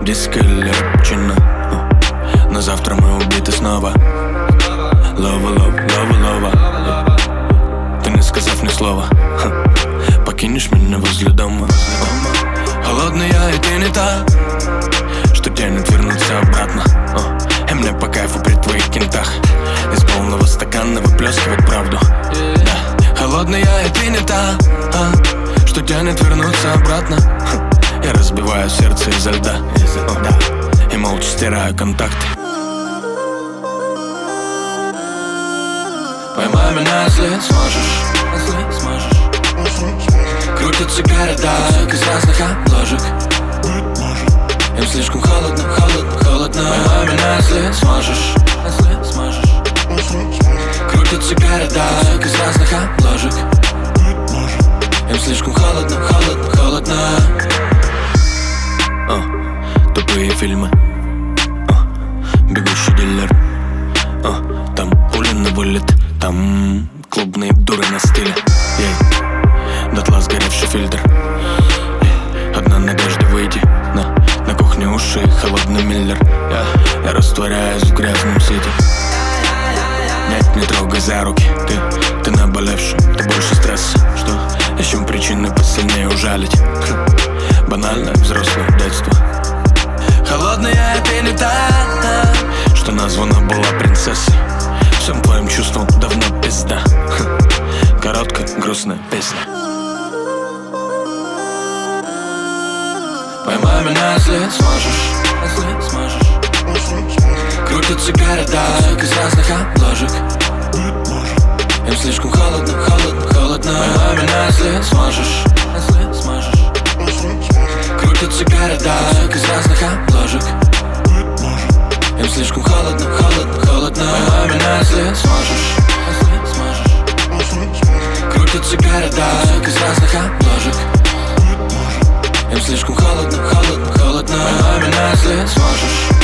Диско или рапчино, но завтра мы убиты снова. Лова, лова, лова, лова. Ты не сказав ни слова, покинешь меня возле дома. Холодная, и ты не та, что тянет вернуться обратно. И мне по кайфу при твоих кентах из полного стакана выплескивать правду. Да. Холодная, и ты не та, что тянет вернуться обратно. Я разбиваю сердце изо льда, и молча стираю контакты. Поймай меня, если сможешь. Крутятся города из разных обложек. Им слишком холодно, холодно, холодно. Поймай меня, если сможешь. Крутятся города из разных обложек. Им слишком холодно, холодно, холодно. Тупые фильмы, бегущий дилер, там пули на вылет, там клубные дуры на стиле. Дотла сгоревший фильтр, одна надежда выйти на кухне уши, холодный миллер. Я растворяюсь в грязном сити. Нет, не трогай за руки, ты наболевший, ты больше стресса. Что? Ищем причины посильнее ужалить. Банальное взрослое детство. Холодная, ты не та, что названа была принцессой. Всем твоим чувствам давно пизда. Короткая, грустная песня. Поймай меня, если сможешь. Крутятся города из разных обложек. Им слишком холодно, холодно, холодно. Поймай меня, если сможешь. Крутятся города из разных обложек. Им слишком холодно, холодно, холодно. Поймай меня, если сможешь. Крутятся города из разных обложек. Им слишком холодно, холодно, холодно. Поймай меня, если сможешь.